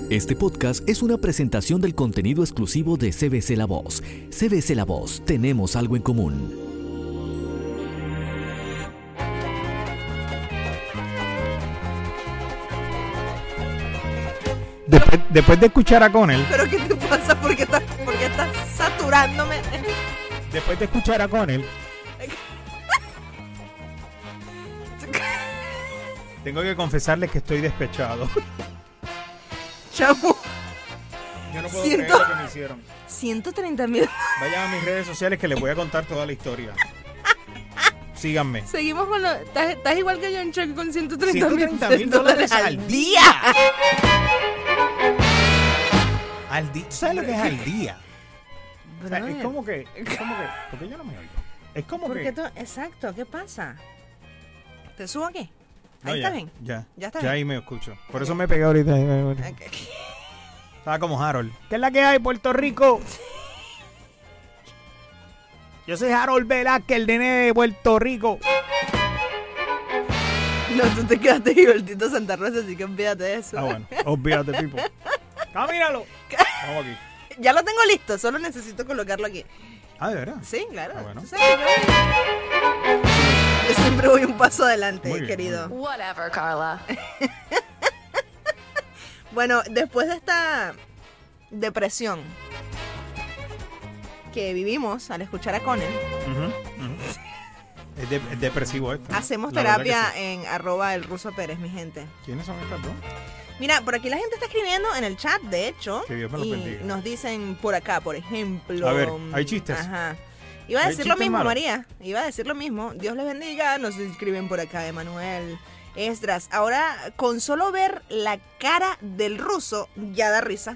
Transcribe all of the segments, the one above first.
Este podcast es una presentación del contenido exclusivo de CBC La Voz. CBC La Voz, tenemos algo en común. Después de escuchar a Connell. ¿Pero qué te pasa? ¿Por qué estás saturándome? Después de escuchar a Connell. Tengo que confesarles que estoy despechado. Chamo. Yo no puedo creer lo que me hicieron. 130,000. Vayan a mis redes sociales que les voy a contar toda la historia. Síganme. Seguimos con lo... Estás igual que yo en cheque con $130,000 al día. Al día. ¿Sabes lo que es al día? O sea, es como que... Porque yo no me oigo. Es como que... Exacto, ¿qué pasa? ¿Te subo aquí? No, ahí ya, está bien. Ya está bien. Ya bien. ahí me escucho. Por eso me pegué ahorita. Okay. Estaba como Harold. ¿Qué es la que hay, Puerto Rico? Yo soy Harold Velázquez, el nene de Puerto Rico. No, tú te quedaste igualito Santa Rosa, así que olvídate de eso. Ah, bueno. Olvídate, Pipo. ¡Camínalo! Vamos aquí. Ya lo tengo listo, solo necesito colocarlo aquí. Ah, ¿de verdad? Sí, claro. Ah, bueno. ¿Tú sabes que yo siempre voy un paso adelante, Muy bien, querido. muy Whatever, Carla. Bueno, después de esta depresión que vivimos al escuchar a Connell, Es depresivo esto, ¿no? hacemos La verdad terapia que sí. en @elrusoPérez, mi gente. ¿Quiénes son estas dos? Mira, por aquí la gente está escribiendo en el chat, de hecho. Que Dios me los y bendiga. nos dicen por acá, por ejemplo. A ver, hay chistes. Ajá. Iba a ¿Hay decir lo chistes mismo, malos? María. Iba a decir lo mismo. Dios les bendiga. Nos escriben por acá, Emanuel. Esdras. Ahora, con solo ver la cara del ruso, ya da risa.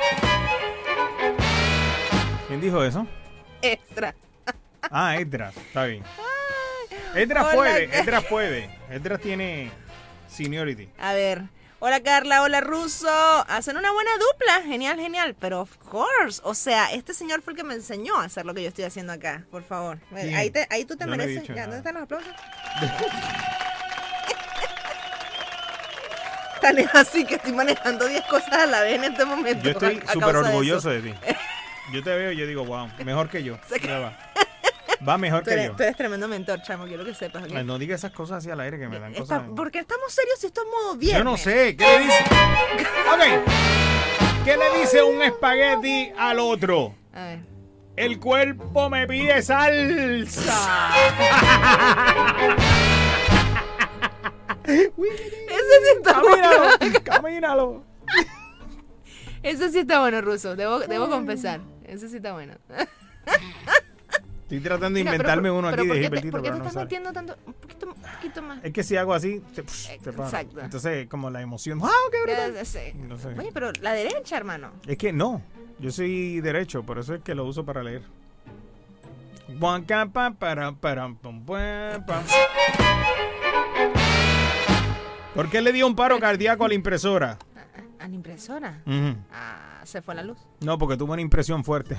¿Quién dijo eso? Esdras. Ah, Esdras. Está bien. Esdras Hola, puede. Esdras puede. Esdras tiene seniority. A ver. Hola Carla, hola Ruso. Hacen una buena dupla. Genial, genial. Pero of course. O sea, este señor fue el que me enseñó a hacer lo que yo estoy haciendo acá. Por favor. ¿Quién? Ahí tú te Yo no he mereces. dicho Ya, nada. ¿dónde están los aplausos? Tan es así que estoy manejando 10 cosas a la vez en este momento. Yo estoy a causa súper de orgulloso eso. de ti. Yo te veo y yo digo, wow, mejor que yo. Ya va. Va mejor que yo. Tú eres tremendo mentor, chamo. Quiero que sepas. ¿ok? Ay, no digas esas cosas hacia el aire que me dan cosas. ¿Por qué estamos serios si esto es modo viernes? Yo no sé. ¿Qué le dice? Ok. ¿Qué le dice un espagueti al otro? A ver. El cuerpo me pide salsa. Ese sí está bueno. Camínalo. Ese sí está bueno, Ruso. Debo confesar. Ese sí está bueno. Estoy tratando de Mira, inventarme uno aquí de ¿por qué Gilbertito, te pero no estás sale. metiendo tanto? Un poquito más. Es que si hago así, te paro. Exacto. Entonces, como la emoción. ¡Ah, qué brutal! Ya sé. No sé. Oye, pero la derecha, hermano. Es que no. Yo soy derecho, por eso es que lo uso para leer. ¿Por qué le dio un paro cardíaco a la impresora? ¿A la impresora? Ujú. Ah, se fue la luz. No, porque tuvo una impresión fuerte.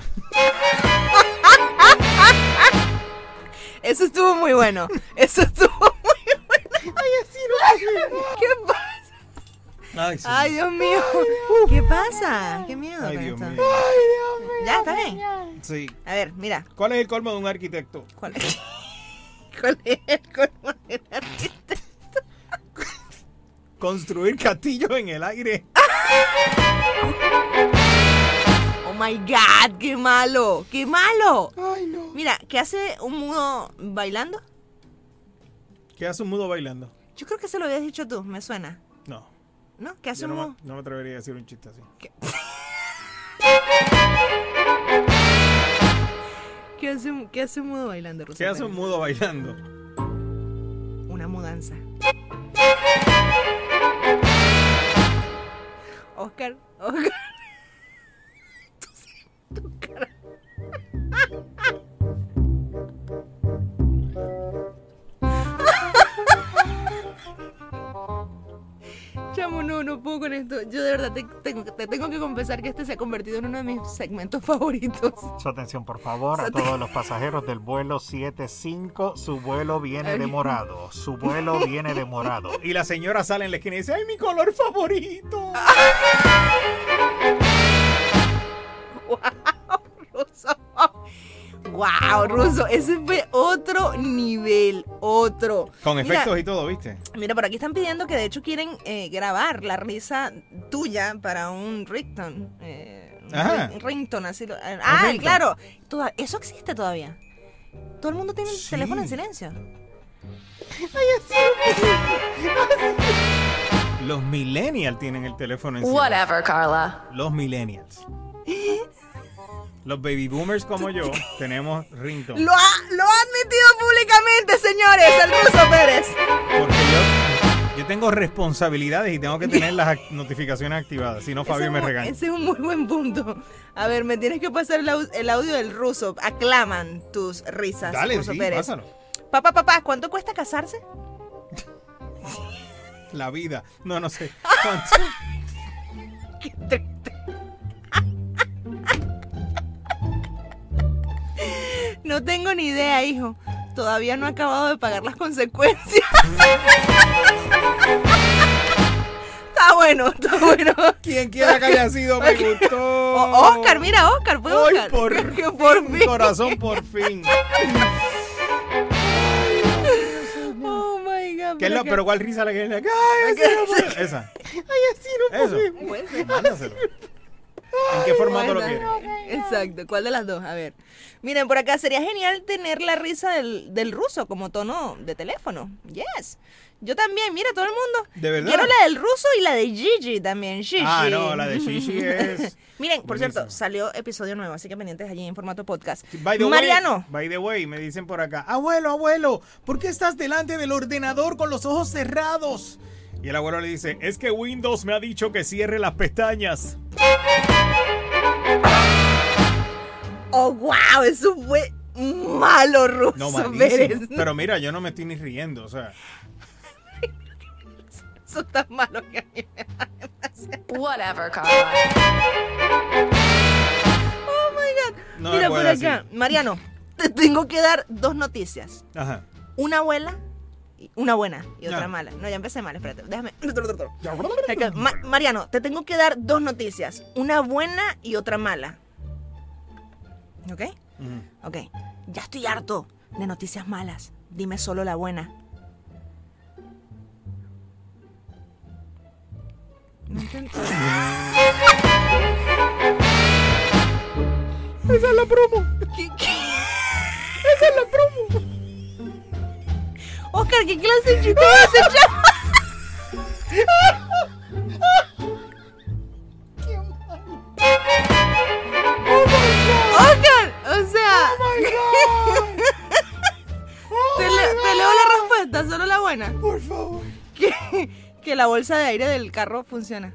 Eso estuvo muy bueno. Eso estuvo muy bueno. Ay, así no. ¿Qué pasa? Ay, sí. Ay, Dios mío. ¿Qué pasa? Qué miedo. Ay, con Dios esto. mío. Ya, está bien. Sí. A ver, mira. ¿Cuál es el colmo de un arquitecto? ¿Cuál es el colmo del arquitecto? Construir castillos en el aire. Oh my God, qué malo. ¡Qué malo! Ay, no. Mira, ¿qué hace un mudo bailando? ¿Qué hace un mudo bailando? Yo creo que se lo habías dicho tú, me suena. No. ¿No? ¿Qué hace Yo un no mudo? me atrevería a decir un chiste así. ¿Qué hace un mudo bailando, Rosa? ¿Qué hace un mudo bailando? Una mudanza. Oscar. Tu cara. Chamo, no puedo con esto. Yo de verdad te tengo que confesar que este se ha convertido en uno de mis segmentos favoritos. Su atención, por favor, a todos los pasajeros del vuelo 75. Su vuelo viene demorado. Su vuelo viene demorado. Y la señora sale en la esquina y dice, ¡ay, mi color favorito! Ruso. Wow, Ruso, ese fue otro nivel, otro. Con efectos y todo, ¿viste? Mira, por aquí están pidiendo que de hecho quieren grabar la risa tuya para un ringtone. Ringtone, así lo... ringtone. Claro. Eso existe todavía. Todo el mundo tiene el teléfono en silencio. Los millennials tienen el teléfono en silencio. Whatever, Carla. Los millennials. Los baby boomers como yo tenemos ringtone. Lo ha admitido públicamente, señores, el Ruso Pérez. Porque yo tengo responsabilidades y tengo que tener las notificaciones activadas. Si no, Fabio me regaña. Ese es un muy buen punto. A ver, me tienes que pasar el audio del Ruso. Aclaman tus risas, Dale, Ruso sí, Pérez. pásalo. Papá, ¿cuánto cuesta casarse? La vida. No sé. Qué triste. No tengo ni idea, hijo. Todavía no he acabado de pagar las consecuencias. Está bueno. Quien quiera que haya sido, me gustó. Oscar, mira, Oscar, fue Oscar. Por fin. Corazón, por fin. Oh my God. Pero ¿cuál risa la que viene? Esa. Ay, así no podemos. Mándaselo. ¿En qué formato lo quieres? Exacto, ¿cuál de las dos? A ver. Miren, por acá sería genial tener la risa del Ruso como tono de teléfono. Yes. Yo también, mira, todo el mundo. ¿De verdad? Quiero la del Ruso y la de Gigi también. Gigi. Ah, no, la de Gigi es... Miren, por buenísimo. cierto, salió episodio nuevo, así que pendientes allí en formato podcast. Mariano. By the way, me dicen por acá, abuelo, ¿por qué estás delante del ordenador con los ojos cerrados? Y el abuelo le dice, es que Windows me ha dicho que cierre las pestañas. Oh, wow, eso fue malo, Ruso. No, Pérez. Pero mira, yo no me estoy ni riendo, o sea. Eso está malo que a mí me da demasiado. Whatever, Carla. Oh my God. No mira me por puede acá. decir. Mariano, te tengo que dar dos noticias. Ajá. Una buena y otra Ah. mala. No, ya empecé mal, espérate. Déjame. Acá, Mariano, te tengo que dar dos noticias. Una buena y otra mala. ¿Ok? Ok. Ya estoy harto de noticias malas. Dime solo la buena. No entiendo. Esa es la promo. ¿Qué? Esa es la promo. Oscar, ¿qué clase de chiste es ese, chavo? Oscar, o sea, te leo la respuesta, solo la buena. Por favor. Que la bolsa de aire del carro funciona.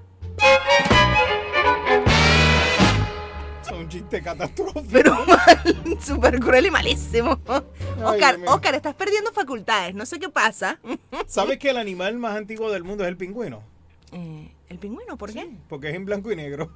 Es un chiste catastrófico. Pero mal, súper cruel y malísimo. Oscar, Dios mío. Oscar, estás perdiendo facultades, no sé qué pasa. ¿Sabes que el animal más antiguo del mundo es el pingüino? ¿El pingüino? ¿Por qué? Sí, porque es en blanco y negro.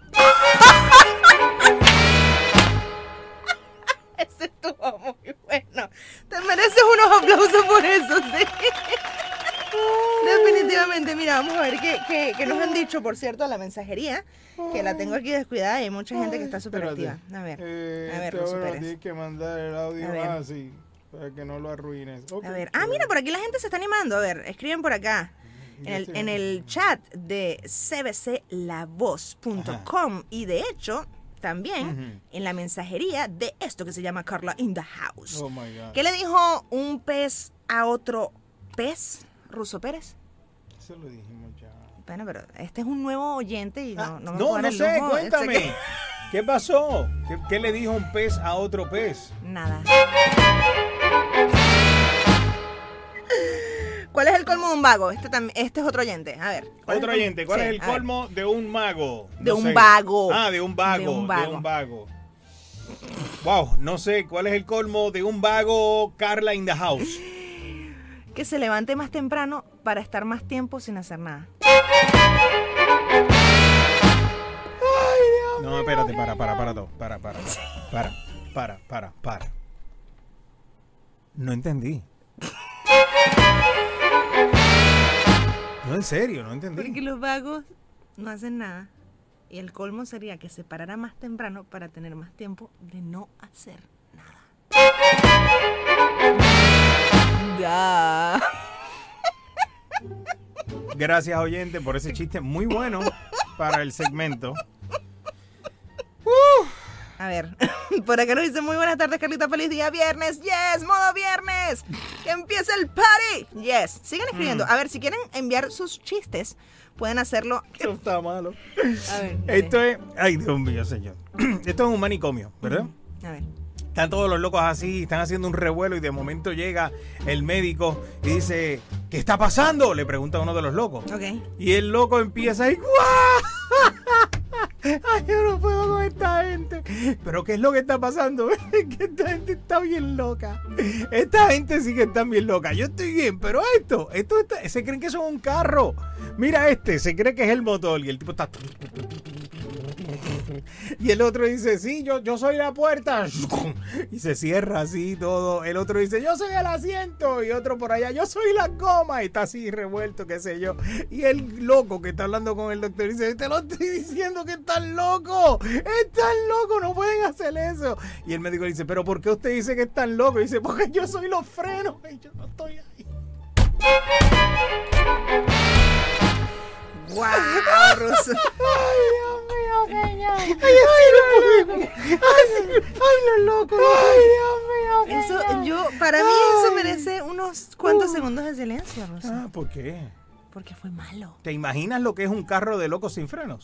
Ese estuvo muy bueno. Te mereces unos aplausos por eso, sí. Definitivamente, mira, vamos a ver qué nos han dicho, por cierto, a la mensajería, que la tengo aquí descuidada y hay mucha gente que está súper activa. A ver, Ruso ahora Pérez. tienes que mandar el audio A ver. así, para que no lo arruines. Okay. A ver, mira, por aquí la gente se está animando. A ver, escriben por acá. En el chat de cbclavoz.com y de hecho también en la mensajería de esto que se llama Carla in the House. Oh my God. ¿Qué le dijo un pez a otro pez, Ruso Pérez? Eso lo dijimos ya. Bueno, pero este es un nuevo oyente y no me puedo No dar el sé, lujo. cuéntame. ¿Qué pasó? ¿Qué le dijo un pez a otro pez? Nada. ¿Cuál es el colmo de un vago? Este es otro oyente. A ver. Otro oyente, ¿cuál Sí, es el a ver. colmo de un mago? De No un sé. vago. Ah, de un vago. Wow, no sé, ¿cuál es el colmo de un vago? Carla in the house. Que se levante más temprano para estar más tiempo sin hacer nada. No, espérate, para. No entendí. No, en serio, no entendí. Porque los vagos no hacen nada. Y el colmo sería que se parara más temprano para tener más tiempo de no hacer nada. Ya. Gracias, oyente, por ese chiste muy bueno para el segmento. A ver, por acá nos dice muy buenas tardes, Carlita, feliz día viernes, yes, modo viernes, que empiece el party, yes, sigan escribiendo, a ver, si quieren enviar sus chistes, pueden hacerlo. Eso está malo. A ver, Esto es, ay Dios mío, señor, esto es un manicomio, ¿verdad? a ver. Están todos los locos así, están haciendo un revuelo y de momento llega el médico y dice, ¿qué está pasando? Le pregunta a uno de los locos. Ok. Y el loco empieza a ir, ¡guau! Ay, yo no puedo con esta gente. Pero ¿qué es lo que está pasando? Es que esta gente está bien loca. Esta gente sí que está bien loca. Yo estoy bien, pero esto está, se creen que son un carro. Mira se cree que es el motor y el tipo está... Y el otro dice, sí, yo soy la puerta. Y se cierra así todo. El otro dice, yo soy el asiento. Y otro por allá, yo soy la goma. Y está así revuelto, qué sé yo. Y el loco que está hablando con el doctor dice, te lo estoy diciendo que están locos. Están locos, no pueden hacer eso. Y el médico dice, pero ¿por qué usted dice que están locos? Y dice, porque yo soy los frenos. Y yo no estoy ahí. ¡Wow, Ruso! Ay, Dios mío, señor. Ay, los locos. Ay, Dios mío, Eso, para mí eso merece unos cuantos segundos de silencio, Ruso. Ah, ¿por qué? Porque fue malo. ¿Te imaginas lo que es un carro de locos sin frenos?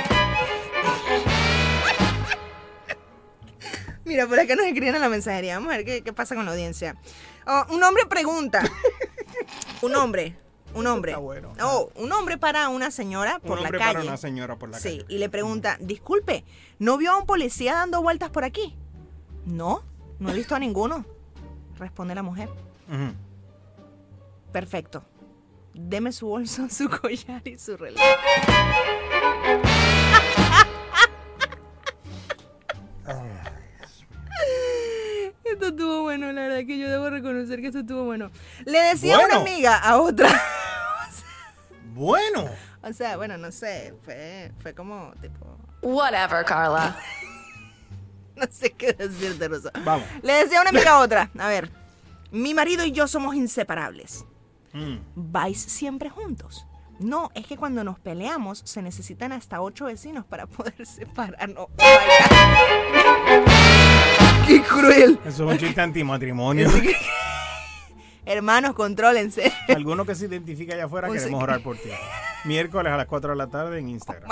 Mira, por acá nos escriben en la mensajería. Vamos a ver qué pasa con la audiencia. Oh, un hombre pregunta. Un hombre. Está bueno. Un hombre para a una señora por la calle. Un hombre para una señora por la calle. Sí, y le pregunta, disculpe, ¿no vio a un policía dando vueltas por aquí? No he visto a ninguno, responde la mujer. Ujú. Perfecto. Deme su bolso, su collar y su reloj. Esto estuvo bueno, la verdad que yo debo reconocer que esto estuvo bueno. Le decía a una amiga a otra. Bueno. O sea, bueno, no sé, fue como tipo... Whatever, Carla. No sé qué decirte, Rosa. Vamos. Le decía a una amiga a otra, a ver, mi marido y yo somos inseparables. ¿Vais siempre juntos? No, es que cuando nos peleamos se necesitan hasta 8 vecinos para poder separarnos. Oh my God. ¡Qué cruel! Eso es un chiste antimatrimonio. Hermanos, contrólense. Alguno que se identifique allá afuera, queremos orar por ti. Miércoles a las 4 de la tarde en Instagram.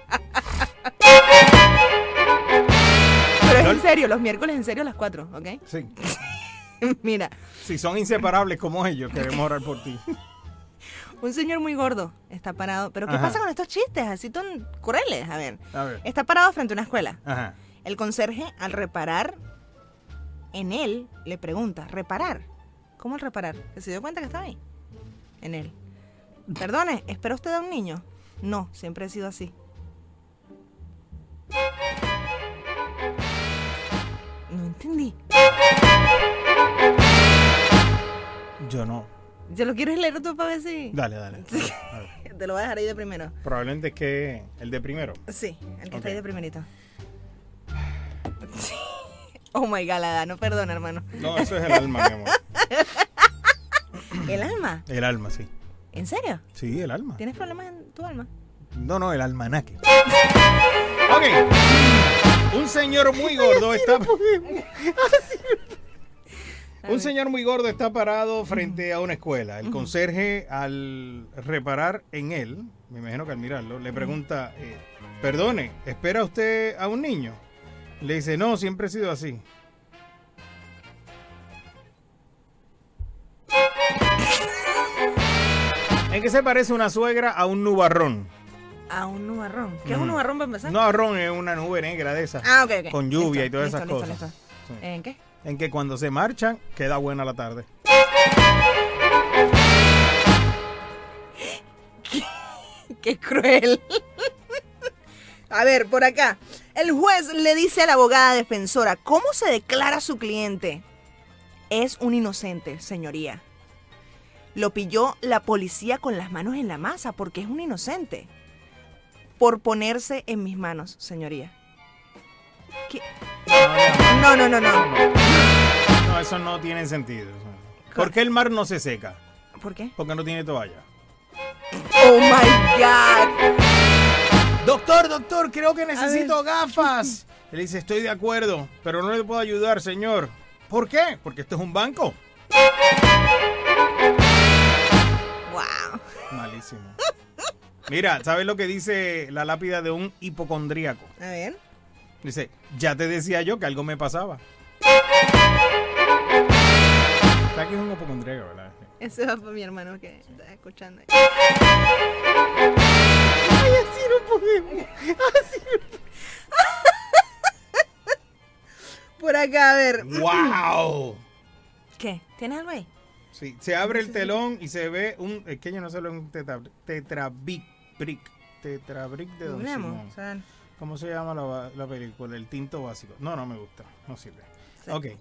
Pero es en serio, los miércoles en serio a las 4, ¿ok? Sí. Mira. Si son inseparables como ellos, queremos orar por ti. Un señor muy gordo está parado. ¿Pero qué pasa con estos chistes así tan crueles? A ver. Está parado frente a una escuela. Ajá. El conserje, al reparar en él, le pregunta, ¿reparar? ¿Cómo el reparar? ¿Que se dio cuenta que estaba ahí? En él. Perdone, ¿espera usted a un niño? No, siempre he sido así. No entendí. Yo no. ¿Ya lo quieres leer tú para ver si...? Dale. Te lo voy a dejar ahí de primero. Probablemente es que el de primero. Sí, el que está ahí de primerito. Oh my God, la edad, no perdona, hermano. No, eso es el alma, mi amor. ¿El alma? El alma, sí. ¿En serio? Sí, el alma. ¿Tienes problemas en tu alma? No, el almanaque. Ok. Un señor muy gordo está... Un señor muy gordo está parado frente a una escuela. El conserje, al reparar en él, me imagino que al mirarlo, le pregunta, perdone, ¿espera usted a un niño? Le dice, no, siempre he sido así. ¿En qué se parece una suegra a un nubarrón? A un nubarrón. ¿Qué es un nubarrón para empezar? Un nubarrón es una nube negra de esas. Ah, ok. Con lluvia listo, y todas esas listo, cosas. listo. Sí. ¿En qué? En que cuando se marchan, queda buena la tarde. ¡Qué cruel! A ver, por acá. El juez le dice a la abogada defensora, ¿cómo se declara su cliente? Es un inocente, señoría. Lo pilló la policía con las manos en la masa porque es un inocente. por ponerse en mis manos, señoría. ¿Qué? No, No. no, eso no tiene sentido. ¿Por qué el mar no se seca? ¿Por qué? Porque no tiene toalla. Oh my God. Doctor, creo que necesito gafas. Él dice, estoy de acuerdo, pero no le puedo ayudar, señor. ¿Por qué? Porque esto es un banco. Wow. Malísimo. Mira, ¿sabes lo que dice la lápida de un hipocondríaco? A ver. Dice, ya te decía yo que algo me pasaba. ¿Sabes que es un hipocondríaco, verdad? Eso va para mi hermano que está escuchando. Ay, así no podemos. Por acá, a ver. ¡Wow! ¿Qué? ¿Tienes algo ahí? Sí, se abre el telón y se ve un... Es que yo no sé lo que es un tetrabric. Tetrabric de Don Simón. ¿Cómo se llama la película? El tinto básico. No me gusta. No sirve. Sí. Ok.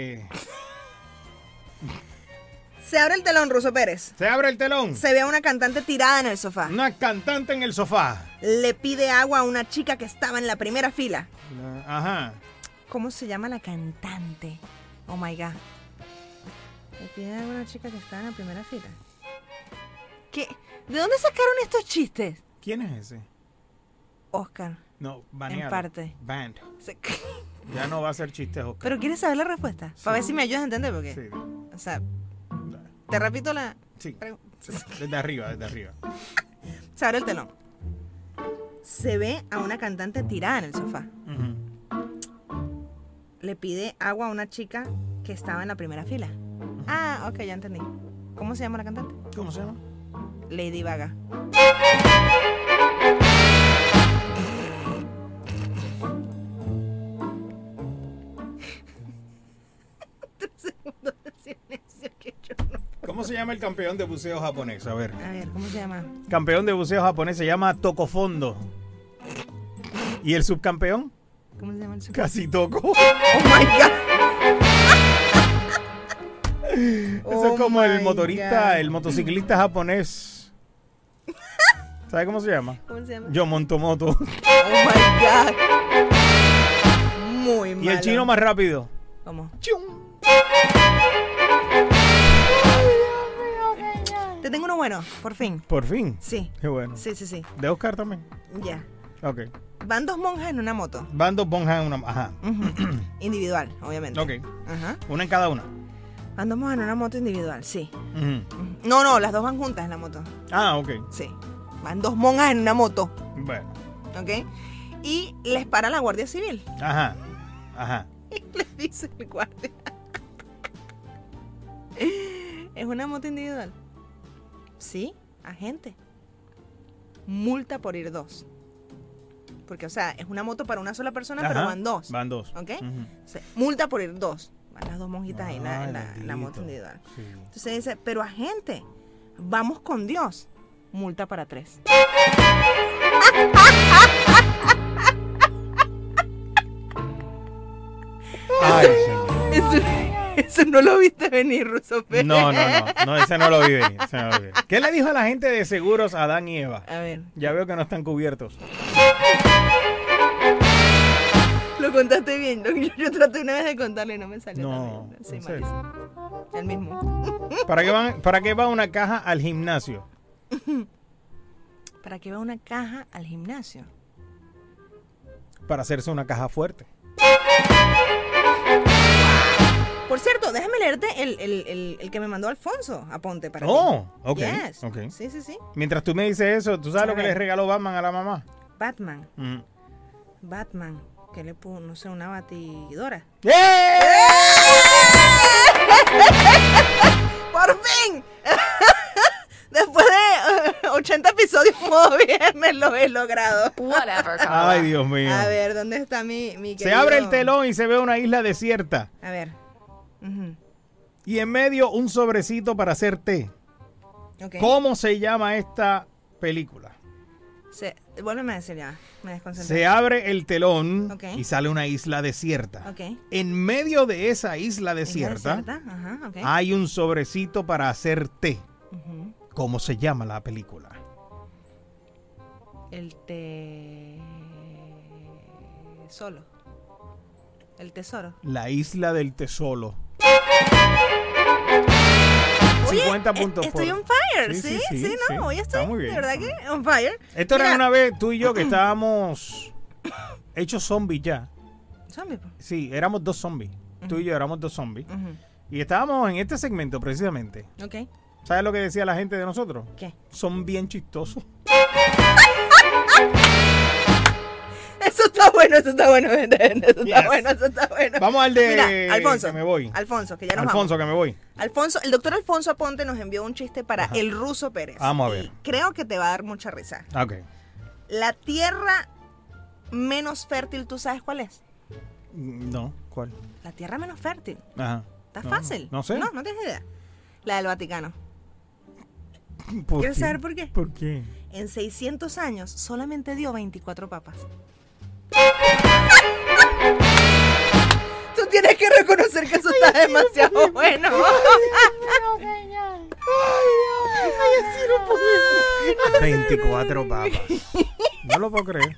Se abre el telón, Russo Pérez. Se abre el telón. Se ve a una cantante tirada en el sofá. Una cantante en el sofá. Le pide agua a una chica que estaba en la primera fila. Ajá. ¿Cómo se llama la cantante? Oh my God. Le pide agua a una chica que estaba en la primera fila. ¿Qué? ¿De dónde sacaron estos chistes? ¿Quién es ese? Oscar. No, baneado. En parte. Banned. Se- Ya no va a ser chistes, Oscar. ¿Pero quieres saber la respuesta? Sí. Para ver si me ayudas a entender, porque... Sí. O sea, te repito la... Sí. Sí. Desde arriba. Se abre el telón. Se ve a una cantante tirada en el sofá. Ujú. Le pide agua a una chica que estaba en la primera fila. Ah, ok, ya entendí. ¿Cómo se llama la cantante? ¿Cómo se llama? Lady Gaga. Segundo de silencio que yo no- ¿Cómo se llama el campeón de buceo japonés? A ver. A ver, ¿cómo se llama? Campeón de buceo japonés se llama Tocofondo. ¿Y el subcampeón? ¿Cómo se llama el super? Casi Toco. ¡Oh, my God! Eso es como el motorista, el motociclista japonés. ¿Sabe cómo se llama? ¿Cómo se llama? Yo monto moto. ¡Oh, my God! Muy malo. Y el chino más rápido. ¿Cómo? ¡Chum! Te tengo uno bueno, por fin. Por fin. Sí. Qué bueno. Sí. ¿De Oscar también? Ya. Ok. Van dos monjas en una moto. Van dos monjas en una... Ajá. Ujú. Individual, obviamente. Ok. Ajá. Una en cada una. Van dos monjas en una moto individual, sí. Ujú. Ujú. No, las dos van juntas en la moto. Ah, ok. Sí. Van dos monjas en una moto, Bueno. ¿ok? Y les para la Guardia Civil. Ajá. Y les dice el guardia. ¿Es una moto individual? Sí, agente. Multa por ir dos. Porque, o sea, es una moto para una sola persona, pero Ajá. van dos. Van dos. ¿Ok? Ujú. O sea, multa por ir dos. Van las dos monjitas ahí en Ay, la moto bendito. individual. Sí. Entonces dice, pero agente, vamos con Dios. Multa para 3. Ay, señor. Eso no lo viste venir, Russo Pérez. No, ese no lo vi venir, ese no lo vi venir. ¿Qué le dijo a la gente de seguros a Adán y Eva? A ver, Ya veo que no están cubiertos. lo contaste bien. Yo traté una vez de contarle y no me salió No, tan bien. Sí, ¿en serio? malísimo. El mismo. ¿Para qué va una caja al gimnasio? ¿Para qué va una caja al gimnasio? Para hacerse una caja fuerte. Por cierto, déjame leerte el que me mandó Alfonso. Aponte para ti. Oh, ok. Yes. Ok. Sí. Mientras tú me dices eso, ¿tú sabes A lo que ver. le regaló Batman a la mamá? Batman. Mm. Batman. ¿Qué le puso? No sé, una batidora. ¡Eh! ¡Por fin! Después de 80 episodios modo viernes lo he logrado. Whatever, Carla. Ay, Dios mío. A ver, ¿dónde está mi Se querido? abre el telón y se ve una isla desierta. A ver. Ujú. Y en medio un sobrecito para hacer té. Ok. ¿Cómo se llama esta película? Vuélveme a decir ya. Me desconcentré. Se abre el telón Ok. y sale una isla desierta. Ok. En medio de esa isla ¿Isla desierta desierta? Ajá, ok. hay un sobrecito para hacer té. Ujú. ¿Cómo se llama la película? El solo. El tesoro. La isla del tesoro. Oye, 50 puntos estoy por... on fire, Sí, ¿sí? sí, sí. Hoy estoy, Está muy bien, de verdad está que on fire. Esto Mira, era una vez tú y yo que estábamos hechos zombies ya. zombie, po. Sí, éramos 2 zombies. Tú y yo éramos 2 zombies. Ujú. Y estábamos en este segmento precisamente. Ok. ¿Sabes lo que decía la gente de nosotros? ¿Qué? Son bien chistosos. Eso está bueno, gente. Eso Yes. está bueno, eso está bueno. Vamos al de... Mira, Alfonso. que me voy. Alfonso, que ya nos Alfonso, vamos. que me voy. Alfonso, el doctor Alfonso Aponte nos envió un chiste para el Ruso Pérez. Vamos a ver. Y creo que te va a dar mucha risa. Ok. La tierra menos fértil, ¿tú sabes cuál es? No, ¿cuál? La tierra menos fértil. Ajá. Está No, fácil. No sé. No tienes idea. La del Vaticano. ¿Por ¿Quieres qué? saber por qué? ¿Por qué? En 600 años solamente dio 24 papas. Tú tienes que reconocer que eso está demasiado bueno. 24 papas. No lo puedo creer.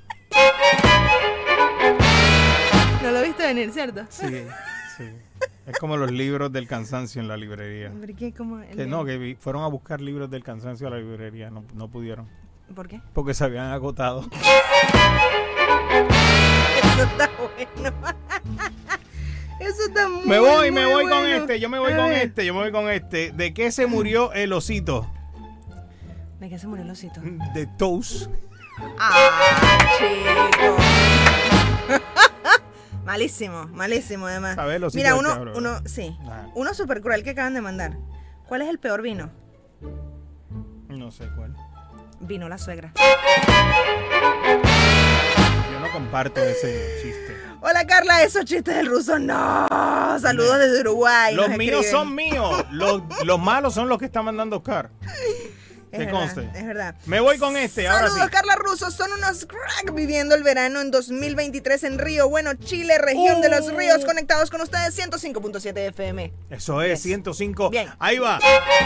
No lo viste venir, ¿cierto? Sí, sí. Es como los libros del cansancio en la librería. ¿Por qué? ¿Cómo el Que no, que fueron a buscar libros del cansancio a la librería. No pudieron. ¿Por qué? Porque se habían agotado. Eso está bueno. Eso está muy Me voy muy con bueno. este. Yo me voy A con ver. este. Yo me voy con este. ¿De qué se murió el osito? ¿De qué se murió el osito? De Toast. ¡Ah, chico! Malísimo además. ¿Sabes el osito Mira, del uno, cabro? sí. Ajá. Uno súper cruel que acaban de mandar. ¿Cuál es el peor vino? No sé cuál. Vino la suegra. Yo no comparto ese chiste. Hola Carla, esos chistes del ruso, no. Saludos desde Uruguay. Los nos míos escriben. son míos. Los malos son los que está mandando Oscar. Es que verdad, conste. Es verdad. Me voy con este, ahora Saludos, sí. Carla Russo. Son unos crack viviendo el verano en 2023 en Río Bueno, Chile, región de los ríos, conectados con ustedes, 105.7 FM. Eso es, Yes. 105. Bien. Ahí va.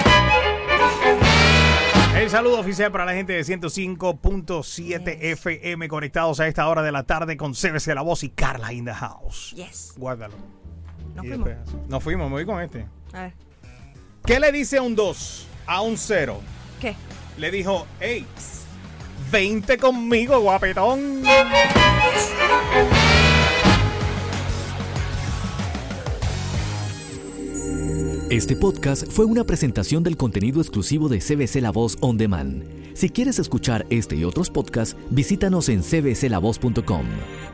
El saludo oficial para la gente de 105.7 Yes. FM conectados a esta hora de la tarde con CBC La Voz y Carla in the house. Yes. Guárdalo. Nos Y fuimos. después- Nos fuimos, me voy con este. A ver, ¿Qué le dice un 2 a un 0? ¿qué? Le dijo, hey, 20 conmigo, guapetón. Este podcast fue una presentación del contenido exclusivo de CBC La Voz On Demand. Si quieres escuchar este y otros podcasts, visítanos en cbclavoz.com.